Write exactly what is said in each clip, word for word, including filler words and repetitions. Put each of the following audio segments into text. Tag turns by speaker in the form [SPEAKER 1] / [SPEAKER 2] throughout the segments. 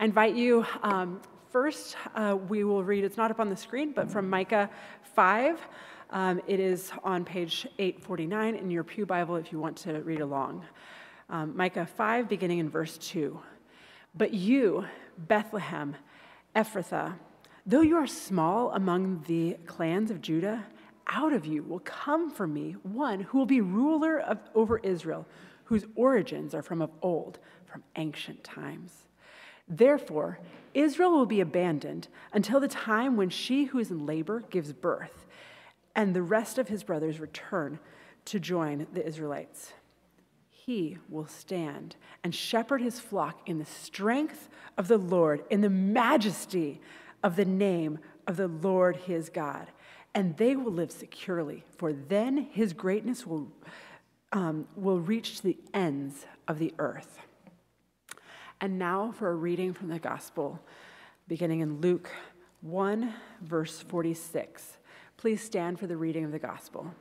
[SPEAKER 1] I invite you, um, first, uh, we will read, it's not up on the screen, but from Micah five. Um, it is on page eight forty-nine in your Pew Bible if you want to read along. Um, Micah five, beginning in verse two. But you, Bethlehem, Ephrathah, though you are small among the clans of Judah, out of you will come for me one who will be ruler of, over Israel, whose origins are from of old, from ancient times. Therefore, Israel will be abandoned until the time when she who is in labor gives birth, and the rest of his brothers return to join the Israelites. He will stand and shepherd his flock in the strength of the Lord, in the majesty of the name of the Lord his God. And they will live securely, for then his greatness will, um, will reach to the ends of the earth. And now for a reading from the gospel, beginning in Luke one, verse forty-six. Please stand for the reading of the gospel.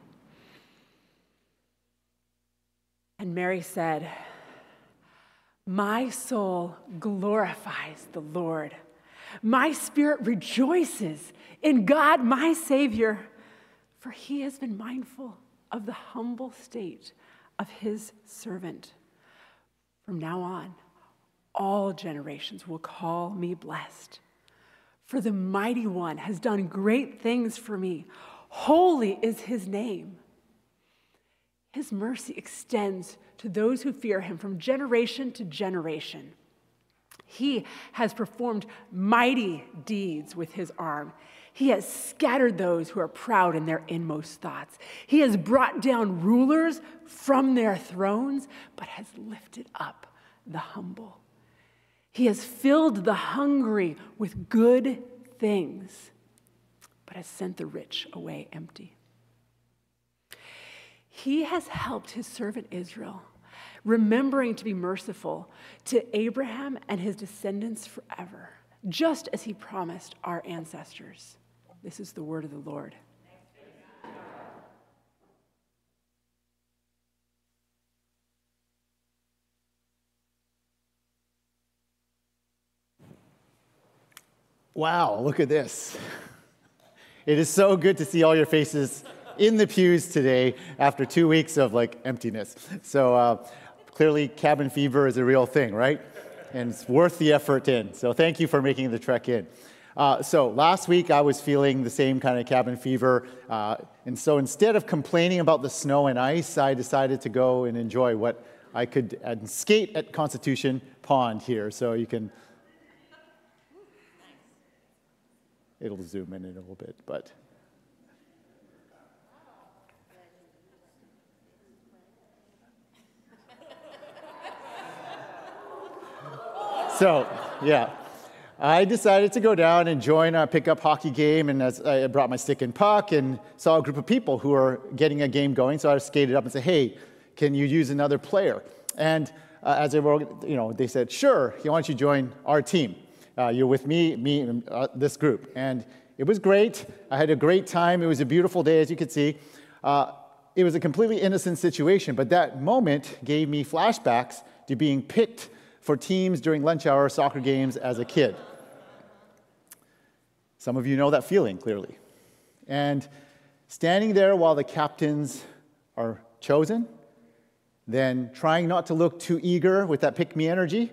[SPEAKER 1] And Mary said, "My soul glorifies the Lord. My spirit rejoices in God, my Savior, for he has been mindful of the humble state of his servant. From now on, all generations will call me blessed. For the Mighty One has done great things for me. Holy is his name. His mercy extends to those who fear him from generation to generation. He has performed mighty deeds with his arm. He has scattered those who are proud in their inmost thoughts. He has brought down rulers from their thrones, but has lifted up the humble. He has filled the hungry with good things, but has sent the rich away empty. He has helped his servant Israel, remembering to be merciful to Abraham and his descendants forever, just as he promised our ancestors." This is the word of the Lord.
[SPEAKER 2] Wow, look at this. It is so good to see all your faces in the pews today after two weeks of like emptiness. So uh, clearly cabin fever is a real thing, right? And it's worth the effort in. So thank you for making the trek in. Uh, so last week I was feeling the same kind of cabin fever. Uh, and so instead of complaining about the snow and ice, I decided to go and enjoy what I could and skate at Constitution Pond here. So you can, it'll zoom in in a little bit, but. So, yeah. I decided to go down and join a pickup hockey game, and as I brought my stick and puck and saw a group of people who were getting a game going, so I skated up and said, "Hey, can you use another player?" And uh, as they were, you know, they said, "Sure, why don't you join our team? Uh, you're with me, me, and uh, this group." And it was great. I had a great time. It was a beautiful day, as you could see. Uh, it was a completely innocent situation, but that moment gave me flashbacks to being picked for teams during lunch hour soccer games as a kid. Some of you know that feeling, clearly. And standing there while the captains are chosen, then trying not to look too eager with that pick-me energy,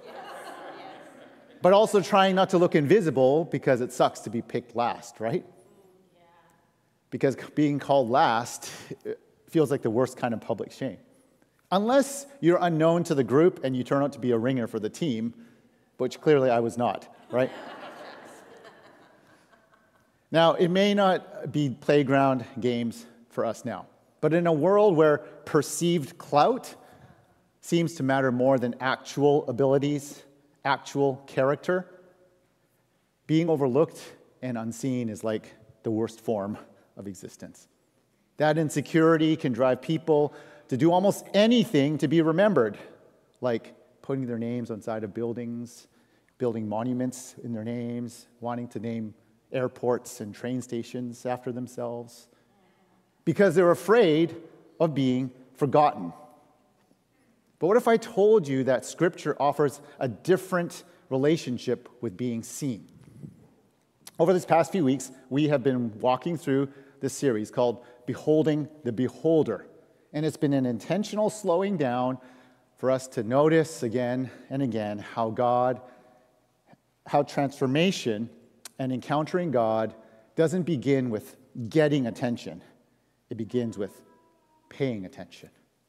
[SPEAKER 2] but also trying not to look invisible because it sucks to be picked last, right? Because being called last feels like the worst kind of public shame. Unless you're unknown to the group and you turn out to be a ringer for the team, which clearly I was not, right? Now, it may not be playground games for us now, but in a world where perceived clout seems to matter more than actual abilities, actual character, being overlooked and unseen is like the worst form of existence. That insecurity can drive people to do almost anything to be remembered, like putting their names on side of buildings, building monuments in their names, wanting to name airports and train stations after themselves, because they're afraid of being forgotten. But what if I told you that Scripture offers a different relationship with being seen. Over this past few weeks, we have been walking through this series called Beholding the Beholder. And it's been an intentional slowing down for us to notice again and again how God, how transformation and encountering God doesn't begin with getting attention. It begins with paying attention.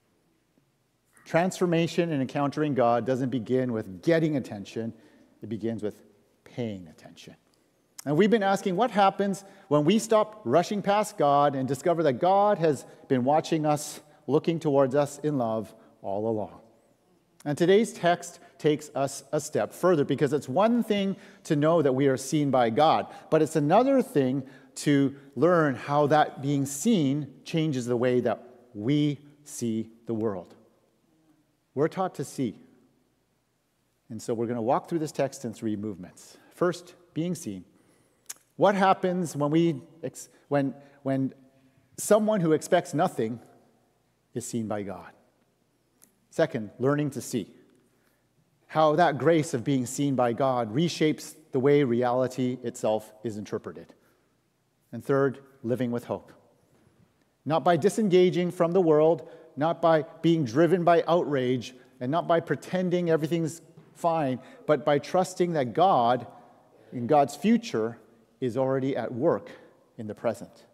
[SPEAKER 2] Transformation and encountering God doesn't begin with getting attention. It begins with paying attention. And we've been asking what happens when we stop rushing past God and discover that God has been watching us, looking towards us in love all along. And today's text takes us a step further, because it's one thing to know that we are seen by God, but it's another thing to learn how that being seen changes the way that we see the world. We're taught to see. And so we're going to walk through this text in three movements. First, being seen. What happens when we when when someone who expects nothing is seen by God? Second, learning to see. How that grace of being seen by God reshapes the way reality itself is interpreted. And third, living with hope. Not by disengaging from the world, not by being driven by outrage, and not by pretending everything's fine, but by trusting that God, in God's future, is already at work in the present.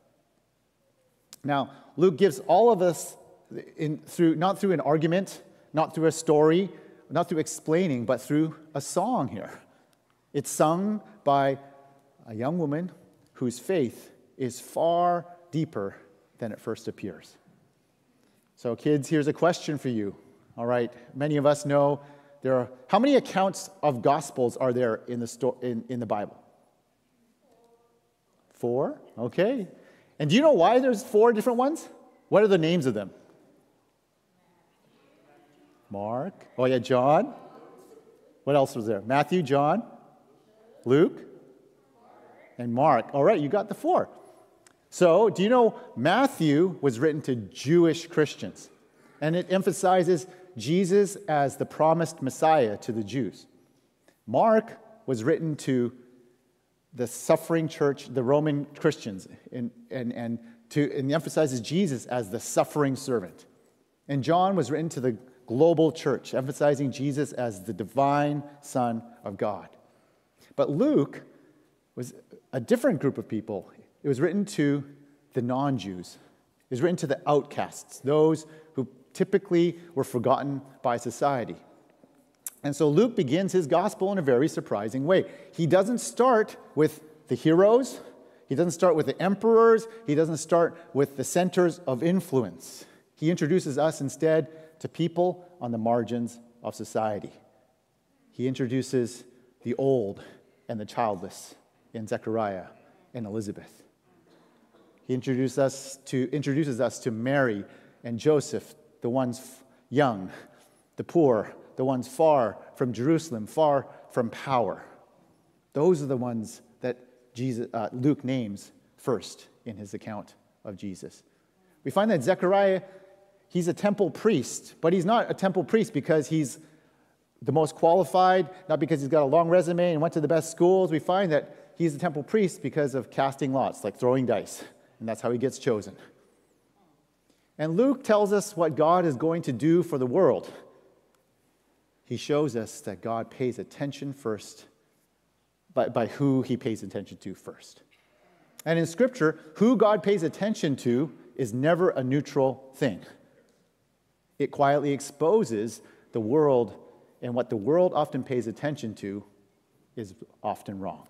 [SPEAKER 2] Now, Luke gives all of us, in, through, not through an argument, not through a story, not through explaining, but through a song here. It's sung by a young woman whose faith is far deeper than it first appears. So kids, here's a question for you. All right, many of us know there are, how many accounts of Gospels are there in the, sto- in, in the Bible? Four? Okay. And do you know why there's four different ones? What are the names of them? Mark. Oh yeah, John. What else was there? Matthew, John, Luke, and Mark. All right, you got the four. So, do you know Matthew was written to Jewish Christians, and it emphasizes Jesus as the promised Messiah to the Jews. Mark was written to the suffering church, the Roman Christians, and, and, and, to, and emphasizes Jesus as the suffering servant. And John was written to the global church, emphasizing Jesus as the divine Son of God. But Luke was a different group of people. It was written to the non-Jews. It was written to the outcasts, those who typically were forgotten by society. And so Luke begins his gospel in a very surprising way. He doesn't start with the heroes. He doesn't start with the emperors. He doesn't start with the centers of influence. He introduces us instead to people on the margins of society. He introduces the old and the childless in Zechariah and Elizabeth. He introduces us to, introduces us to Mary and Joseph, the ones young, the poor, the ones far from Jerusalem, far from power. Those are the ones that Jesus, uh, Luke names first in his account of Jesus. We find that Zechariah, he's a temple priest, but he's not a temple priest because he's the most qualified, not because he's got a long resume and went to the best schools. We find that he's a temple priest because of casting lots, like throwing dice, and that's how he gets chosen. And Luke tells us what God is going to do for the world. He shows us that God pays attention first by, by who he pays attention to first. And in Scripture, who God pays attention to is never a neutral thing. It quietly exposes the world, and what the world often pays attention to is often wrong.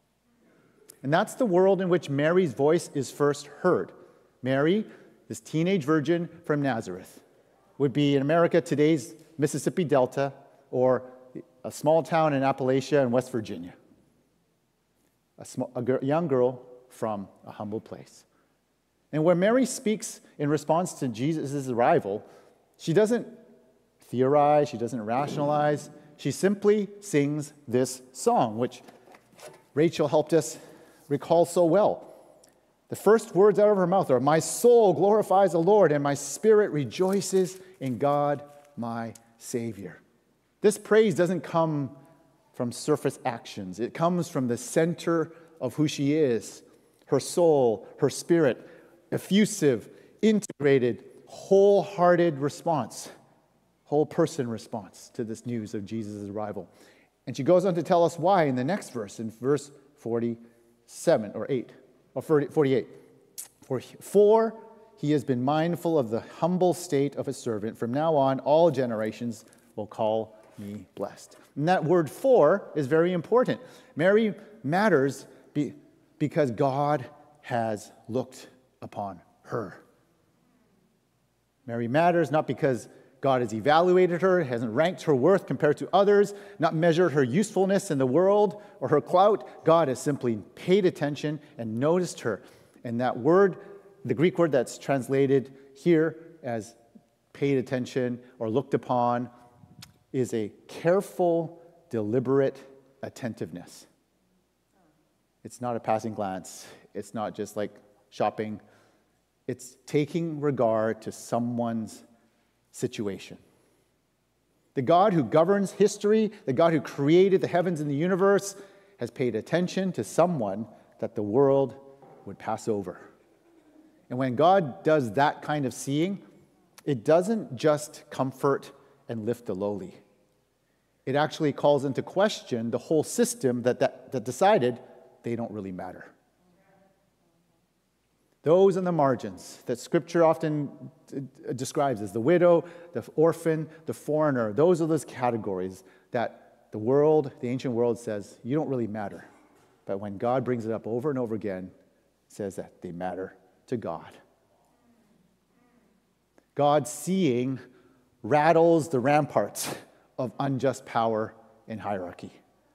[SPEAKER 2] And that's the world in which Mary's voice is first heard. Mary, this teenage virgin from Nazareth, would be in America today's Mississippi Delta or a small town in Appalachia in West Virginia. A, small, a gr- young girl from a humble place. And when Mary speaks in response to Jesus' arrival, she doesn't theorize, she doesn't rationalize, she simply sings this song, which Rachel helped us recall so well. The first words out of her mouth are, "My soul glorifies the Lord, and my spirit rejoices in God, my Savior." This praise doesn't come from surface actions. It comes from the center of who she is, her soul, her spirit, effusive, integrated, wholehearted response, whole person response to this news of Jesus' arrival. And she goes on to tell us why in the next verse, in verse forty-seven or eight, or forty-eight. For, for he has been mindful of the humble state of his servant. From now on, all generations will call me blessed. And that word for is very important. Mary matters be, because God has looked upon her. Mary matters not because God has evaluated her, hasn't ranked her worth compared to others, not measured her usefulness in the world or her clout. God has simply paid attention and noticed her. And that word, the Greek word that's translated here as paid attention or looked upon, is a careful, deliberate attentiveness. It's not a passing glance. It's not just like shopping. It's taking regard to someone's situation. The God who governs history, the God who created the heavens and the universe, has paid attention to someone that the world would pass over. And when God does that kind of seeing, it doesn't just comfort and lift the lowly. It actually calls into question the whole system that, that, that decided they don't really matter. Those on the margins that Scripture often describes as the widow, the orphan, the foreigner, those are those categories that the world, the ancient world says, you don't really matter. But when God brings it up over and over again, it says that they matter to God. God seeing rattles the ramparts of unjust power and hierarchy.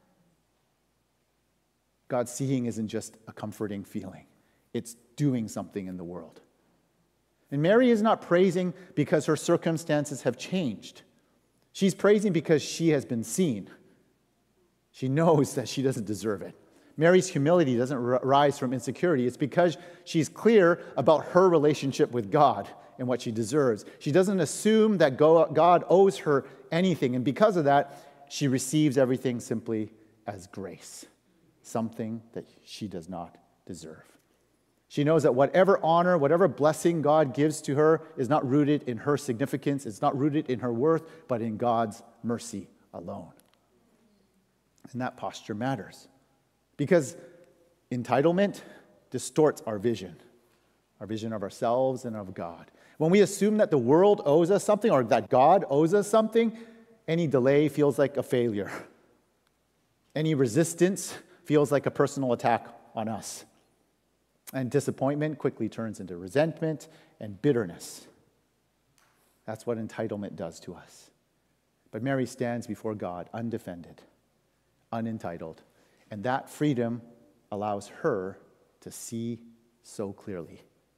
[SPEAKER 2] God seeing isn't just a comforting feeling. It's doing something in the world. And Mary is not praising because her circumstances have changed. She's praising because she has been seen. She knows that she doesn't deserve it. Mary's humility doesn't rise from insecurity. It's because she's clear about her relationship with God and what she deserves. She doesn't assume that God owes her anything. And because of that, she receives everything simply as grace, something that she does not deserve. She knows that whatever honor, whatever blessing God gives to her is not rooted in her significance, it's not rooted in her worth, but in God's mercy alone. And that posture matters. Because entitlement distorts our vision, our vision of ourselves and of God. When we assume that the world owes us something or that God owes us something, any delay feels like a failure. Any resistance feels like a personal attack on us. And disappointment quickly turns into resentment and bitterness. That's what entitlement does to us. But Mary stands before God undefended, unentitled, and that freedom allows her to see so clearly.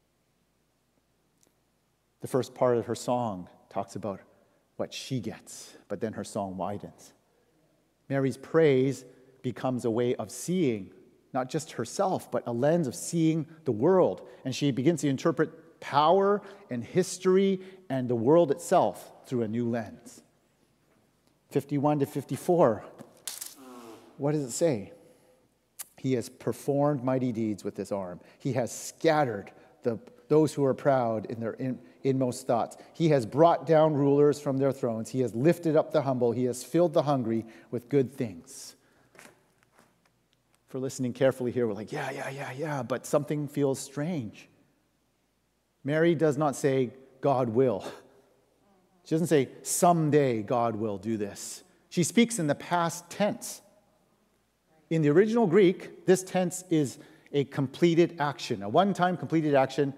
[SPEAKER 2] The first part of her song talks about what she gets, but then her song widens. Mary's praise becomes a way of seeing not just herself, but a lens of seeing the world. And she begins to interpret power and history and the world itself through a new lens. fifty-one to fifty-four, what does it say? He has performed mighty deeds with his arm. He has scattered the, those who are proud in their in, inmost thoughts. He has brought down rulers from their thrones. He has lifted up the humble. He has filled the hungry with good things. For listening carefully here, we're like, yeah, yeah, yeah, yeah, but something feels strange. Mary does not say, God will. She doesn't say, someday God will do this. She speaks in the past tense. In the original Greek, this tense is a completed action, a one-time completed action,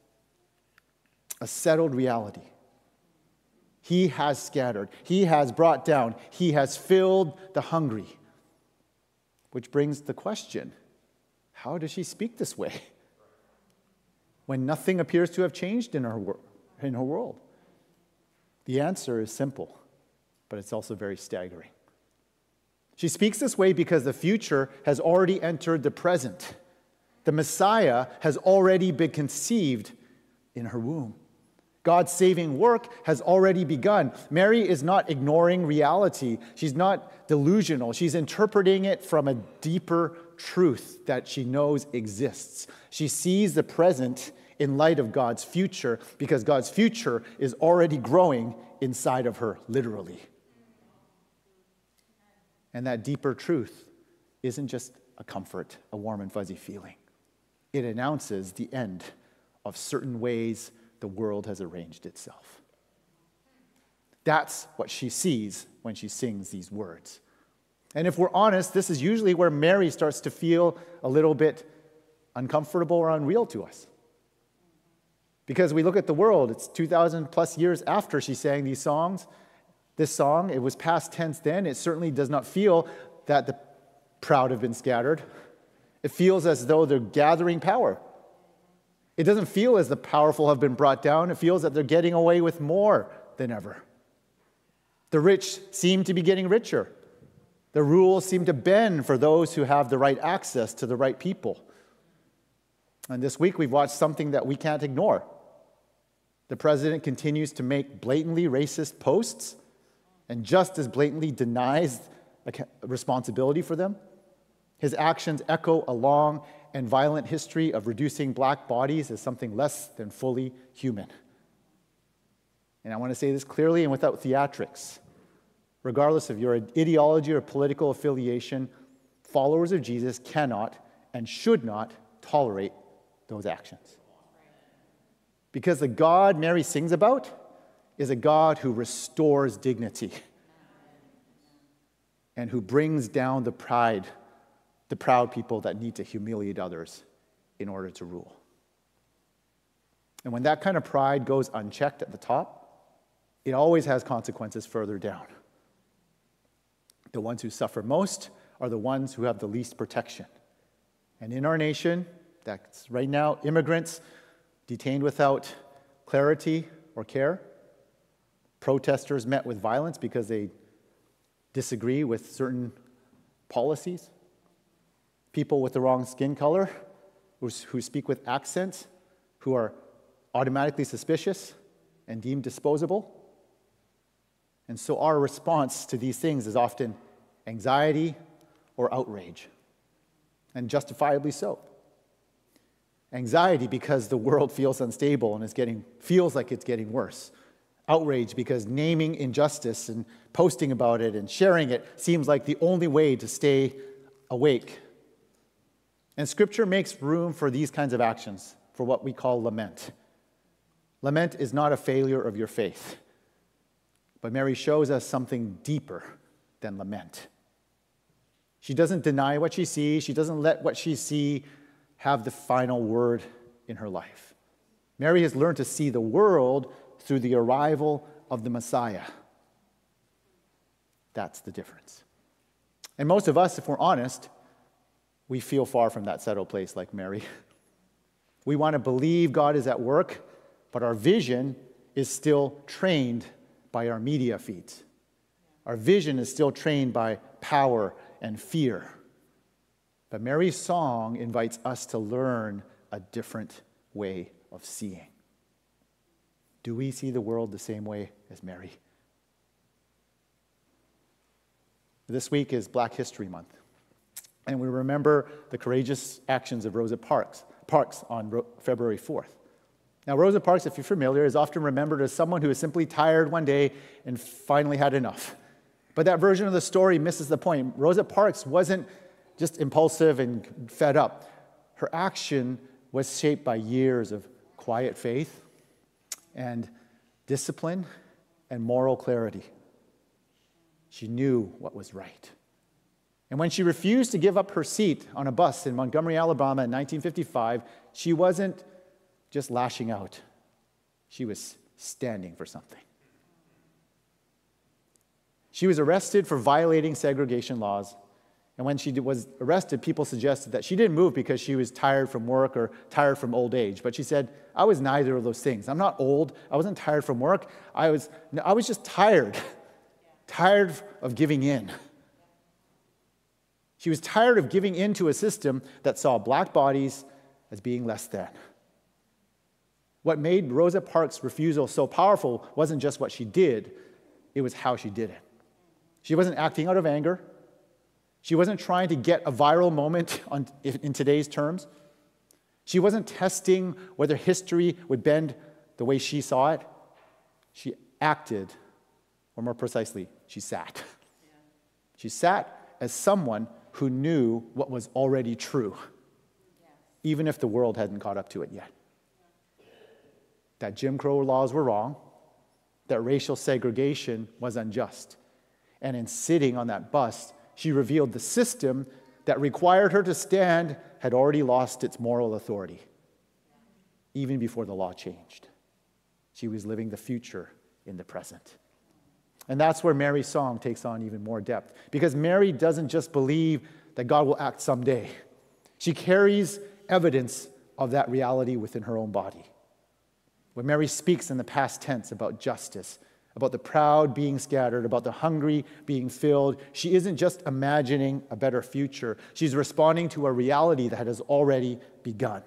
[SPEAKER 2] a settled reality. He has scattered. He has brought down. He has filled the hungry. Which brings the question, how does she speak this way when nothing appears to have changed in her, wor- in her world? The answer is simple, but it's also very staggering. She speaks this way because the future has already entered the present. The Messiah has already been conceived in her womb. God's saving work has already begun. Mary is not ignoring reality. She's not delusional. She's interpreting it from a deeper truth that she knows exists. She sees the present in light of God's future because God's future is already growing inside of her, literally. And that deeper truth isn't just a comfort, a warm and fuzzy feeling. It announces the end of certain ways the world has arranged itself. That's what she sees when she sings these words. And if we're honest, this is usually where Mary starts to feel a little bit uncomfortable or unreal to us. Because we look at the world, it's two thousand plus years after she sang these songs. This song, it was past tense then. It certainly does not feel that the proud have been scattered. It feels as though they're gathering power. It doesn't feel as the powerful have been brought down. It feels that they're getting away with more than ever. The rich seem to be getting richer. The rules seem to bend for those who have the right access to the right people. And this week we've watched something that we can't ignore. The president continues to make blatantly racist posts and just as blatantly denies responsibility for them. His actions echo a long and violent history of reducing black bodies as something less than fully human. And I want to say this clearly and without theatrics. Regardless of your ideology or political affiliation, followers of Jesus cannot and should not tolerate those actions. Because the God Mary sings about is a God who restores dignity and who brings down the pride, the proud people that need to humiliate others in order to rule. And when that kind of pride goes unchecked at the top, it always has consequences further down. The ones who suffer most are the ones who have the least protection. And in our nation, that's right now immigrants detained without clarity or care, protesters met with violence because they disagree with certain policies, people with the wrong skin color who, who speak with accents, who are automatically suspicious and deemed disposable. And so our response to these things is often anxiety or outrage, and justifiably so. Anxiety because the world feels unstable and is getting, feels like it's getting worse. Outrage because naming injustice and posting about it and sharing it seems like the only way to stay awake. And Scripture makes room for these kinds of actions, for what we call lament. Lament is not a failure of your faith, but Mary shows us something deeper than lament. She doesn't deny what she sees. She doesn't let what she sees have the final word in her life. Mary has learned to see the world through the arrival of the Messiah. That's the difference. And most of us, if we're honest, we feel far from that settled place like Mary. We want to believe God is at work, but our vision is still trained by our media feeds. Our vision is still trained by power and fear. But Mary's song invites us to learn a different way of seeing. Do we see the world the same way as Mary? This week is Black History Month, and we remember the courageous actions of Rosa Parks, Parks on Ro- February fourth. Now, Rosa Parks, if you're familiar, is often remembered as someone who was simply tired one day and finally had enough. But that version of the story misses the point. Rosa Parks wasn't just impulsive and fed up. Her action was shaped by years of quiet faith and discipline and moral clarity. She knew what was right. And when she refused to give up her seat on a bus in Montgomery, Alabama in nineteen fifty-five, she wasn't just lashing out. She was standing for something. She was arrested for violating segregation laws. And when she was arrested, people suggested that she didn't move because she was tired from work or tired from old age. But she said, I was neither of those things. I'm not old. I wasn't tired from work. I was, I was just tired. Tired of giving in. She was tired of giving in to a system that saw black bodies as being less than. What made Rosa Parks' refusal so powerful wasn't just what she did, it was how she did it. She wasn't acting out of anger. She wasn't trying to get a viral moment on, in today's terms. She wasn't testing whether history would bend the way she saw it. She acted, or more precisely, she sat. Yeah. She sat as someone who knew what was already true, yes, even if the world hadn't caught up to it yet. That Jim Crow laws were wrong, that racial segregation was unjust. And in sitting on that bus, she revealed the system that required her to stand had already lost its moral authority, even before the law changed. She was living the future in the present. And that's where Mary's song takes on even more depth, because Mary doesn't just believe that God will act someday. She carries evidence of that reality within her own body. When Mary speaks in the past tense about justice, about the proud being scattered, about the hungry being filled, she isn't just imagining a better future. She's responding to a reality that has already begun.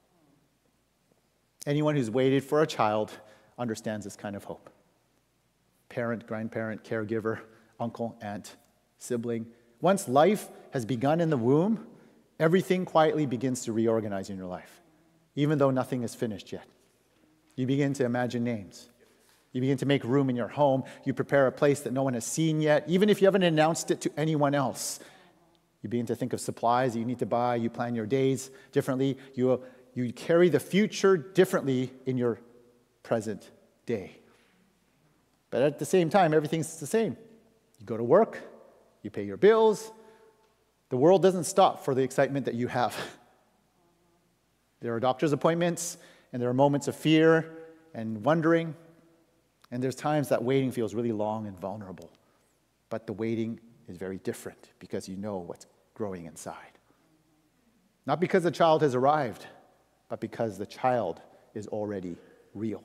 [SPEAKER 2] Anyone who's waited for a child understands this kind of hope. Parent, grandparent, caregiver, uncle, aunt, sibling. Once life has begun in the womb, everything quietly begins to reorganize in your life, even though nothing is finished yet. You begin to imagine names. You begin to make room in your home. You prepare a place that no one has seen yet, even if you haven't announced it to anyone else. You begin to think of supplies that you need to buy. You plan your days differently. You, you carry the future differently in your present day. But at the same time, everything's the same. You go to work. You pay your bills. The world doesn't stop for the excitement that you have. There are doctor's appointments, and there are moments of fear and wondering. And there's times that waiting feels really long and vulnerable. But the waiting is very different because you know what's growing inside. Not because the child has arrived, but because the child is already real.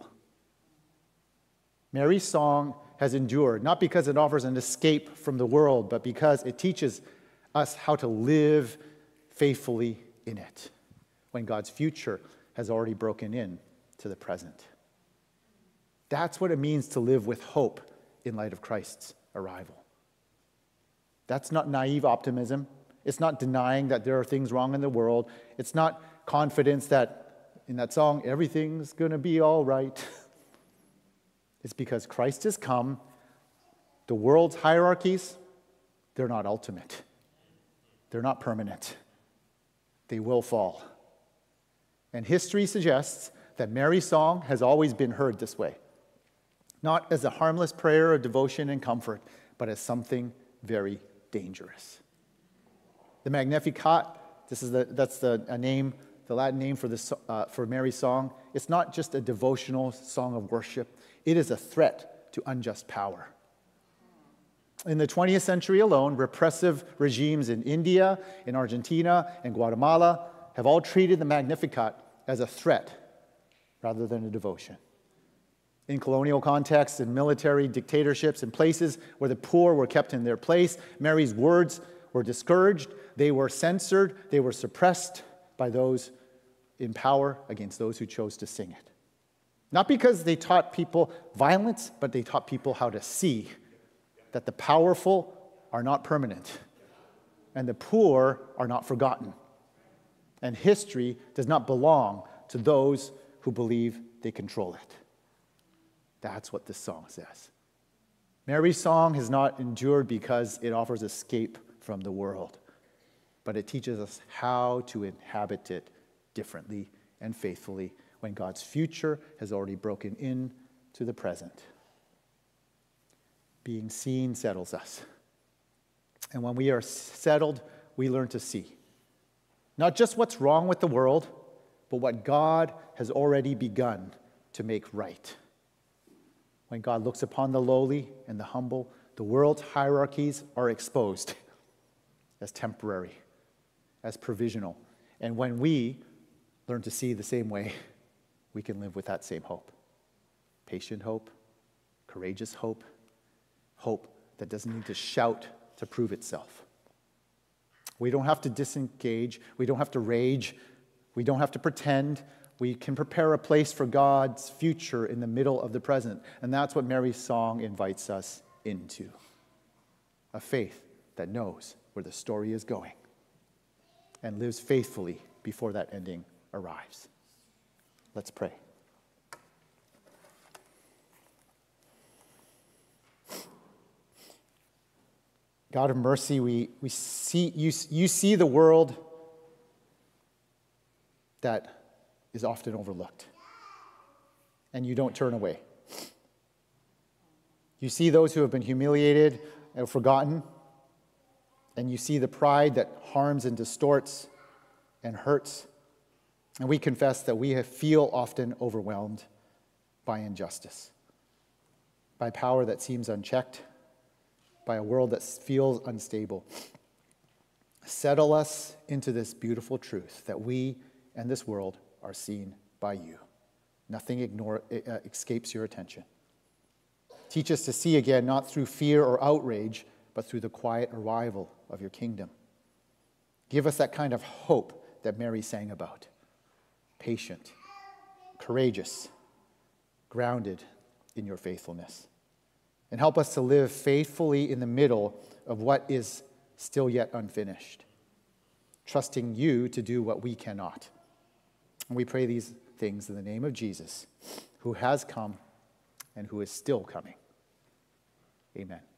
[SPEAKER 2] Mary's song has endured, not because it offers an escape from the world, but because it teaches us how to live faithfully in it when God's future has already broken in to the present. That's what it means to live with hope in light of Christ's arrival. That's not naive optimism. It's not denying that there are things wrong in the world. It's not confidence that, in that song, everything's going to be all right. It's because Christ has come. The world's hierarchies, they're not ultimate. They're not permanent. They will fall. And history suggests that Mary's song has always been heard this way. Not as a harmless prayer of devotion and comfort, but as something very dangerous. The Magnificat, this is the, that's the a name, the Latin name for, this, uh, for Mary's song. It's not just a devotional song of worship. It is a threat to unjust power. In the twentieth century alone, repressive regimes in India, in Argentina, and Guatemala have all treated the Magnificat as a threat rather than a devotion. In colonial contexts, in military dictatorships, in places where the poor were kept in their place, Mary's words were discouraged, they were censored, they were suppressed by those in power against those who chose to sing it. Not because they taught people violence, but they taught people how to see that the powerful are not permanent and the poor are not forgotten. And history does not belong to those who believe they control it. That's what this song says. Mary's song has not endured because it offers escape from the world, but it teaches us how to inhabit it differently and faithfully when God's future has already broken in to the present. Being seen settles us. And when we are settled, we learn to see. Not just what's wrong with the world, but what God has already begun to make right. When God looks upon the lowly and the humble, the world's hierarchies are exposed as temporary, as provisional. And when we learn to see the same way, we can live with that same hope. Patient hope, courageous hope, hope that doesn't need to shout to prove itself. We don't have to disengage. We don't have to rage. We don't have to pretend. We can prepare a place for God's future in the middle of the present. And that's what Mary's song invites us into. A faith that knows where the story is going and lives faithfully before that ending arrives. Let's pray. God of mercy, we, we see you, you see the world that is often overlooked, and you don't turn away. You see those who have been humiliated and forgotten, and you see the pride that harms and distorts and hurts. And we confess that we have feel often overwhelmed by injustice, by power that seems unchecked, by a world that feels unstable. Settle us into this beautiful truth that we and this world are seen by you. Nothing ignore, uh, escapes your attention. Teach us to see again, not through fear or outrage, but through the quiet arrival of your kingdom. Give us that kind of hope that Mary sang about. Patient, courageous, grounded in your faithfulness. And help us to live faithfully in the middle of what is still yet unfinished, trusting you to do what we cannot. And we pray these things in the name of Jesus, who has come and who is still coming. Amen.